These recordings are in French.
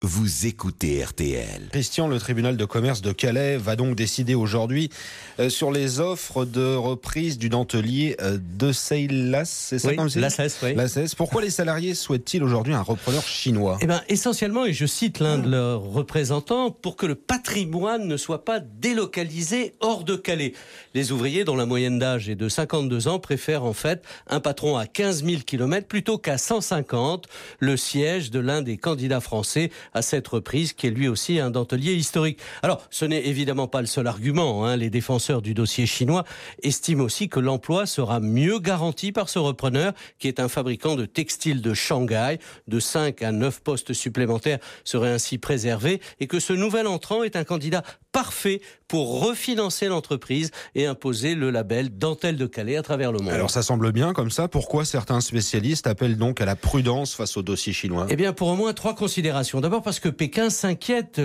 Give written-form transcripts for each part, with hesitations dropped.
Vous écoutez RTL. Christian, le tribunal de commerce de Calais va donc décider aujourd'hui sur les offres de reprise du dentelier de Seilas, c'est ça comme c'est ? Lasses. Pourquoi les salariés souhaitent-ils aujourd'hui un repreneur chinois ? Essentiellement, et je cite l'un de leurs représentants, pour que le patrimoine ne soit pas délocalisé hors de Calais. Les ouvriers, dont la moyenne d'âge est de 52 ans, préfèrent en fait un patron à 15 000 km plutôt qu'à 150, le siège de l'un des candidats français à cette reprise, qui est lui aussi un dentelier historique. Alors, ce n'est évidemment pas le seul argument. Les défenseurs du dossier chinois estiment aussi que l'emploi sera mieux garanti par ce repreneur, qui est un fabricant de textiles de Shanghai. De 5 à 9 postes supplémentaires seraient ainsi préservés, et que ce nouvel entrant est un candidat parfait pour refinancer l'entreprise et imposer le label Dentelle de Calais à travers le monde. Alors ça semble bien comme ça. Pourquoi certains spécialistes appellent donc à la prudence face au dossier chinois ? Pour au moins 3 considérations. D'abord parce que Pékin s'inquiète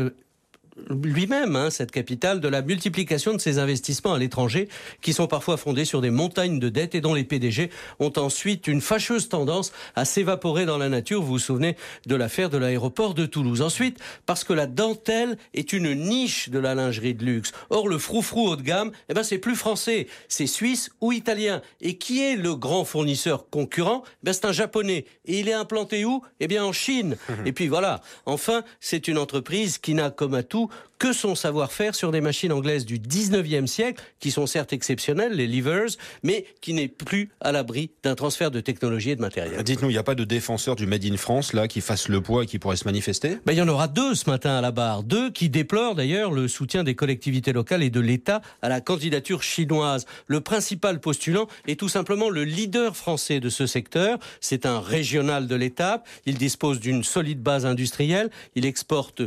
lui-même, cette capitale, de la multiplication de ses investissements à l'étranger, qui sont parfois fondés sur des montagnes de dettes et dont les PDG ont ensuite une fâcheuse tendance à s'évaporer dans la nature. Vous vous souvenez de l'affaire de l'aéroport de Toulouse. Ensuite, parce que la dentelle est une niche de la lingerie de luxe. Or, le froufrou haut de gamme, c'est plus français, c'est suisse ou italien. Et qui est le grand fournisseur concurrent ? C'est un japonais. Et il est implanté où ? En Chine. Et puis voilà. Enfin, c'est une entreprise qui n'a, comme à tout, que son savoir-faire sur des machines anglaises du 19e siècle, qui sont certes exceptionnelles, les Levers, mais qui n'est plus à l'abri d'un transfert de technologie et de matériel. Dites-nous, il n'y a pas de défenseur du Made in France là qui fasse le poids et qui pourrait se manifester ? Il y en aura 2 ce matin à la barre. 2 qui déplorent d'ailleurs le soutien des collectivités locales et de l'État à la candidature chinoise. Le principal postulant est tout simplement le leader français de ce secteur. C'est un régional de l'étape. Il dispose d'une solide base industrielle. Il exporte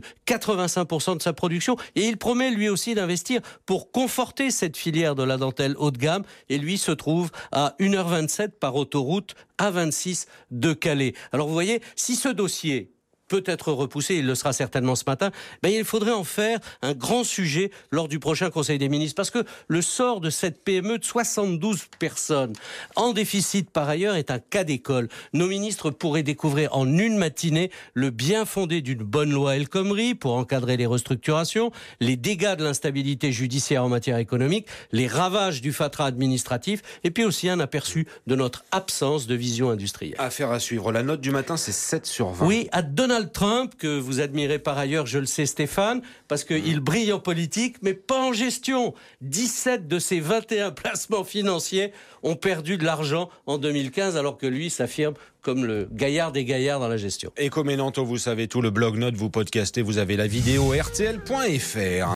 85% de sa production et il promet lui aussi d'investir pour conforter cette filière de la dentelle haut de gamme, et lui se trouve à 1h27 par autoroute A26 de Calais. Alors vous voyez, si ce dossier peut être repoussé, il le sera certainement ce matin, il faudrait en faire un grand sujet lors du prochain Conseil des ministres, parce que le sort de cette PME de 72 personnes, en déficit par ailleurs, est un cas d'école. Nos ministres pourraient découvrir en une matinée le bien fondé d'une bonne loi El Khomri pour encadrer les restructurations, les dégâts de l'instabilité judiciaire en matière économique, les ravages du fatras administratif, et puis aussi un aperçu de notre absence de vision industrielle. Affaire à suivre. La note du matin, c'est 7/20. Oui, à Donald Trump, que vous admirez par ailleurs, je le sais Stéphane, parce qu'il brille en politique, mais pas en gestion. 17 de ses 21 placements financiers ont perdu de l'argent en 2015, alors que lui s'affirme comme le gaillard des gaillards dans la gestion. Et comme Menanto, vous savez tout, le blog note, vous podcastez, vous avez la vidéo rtl.fr.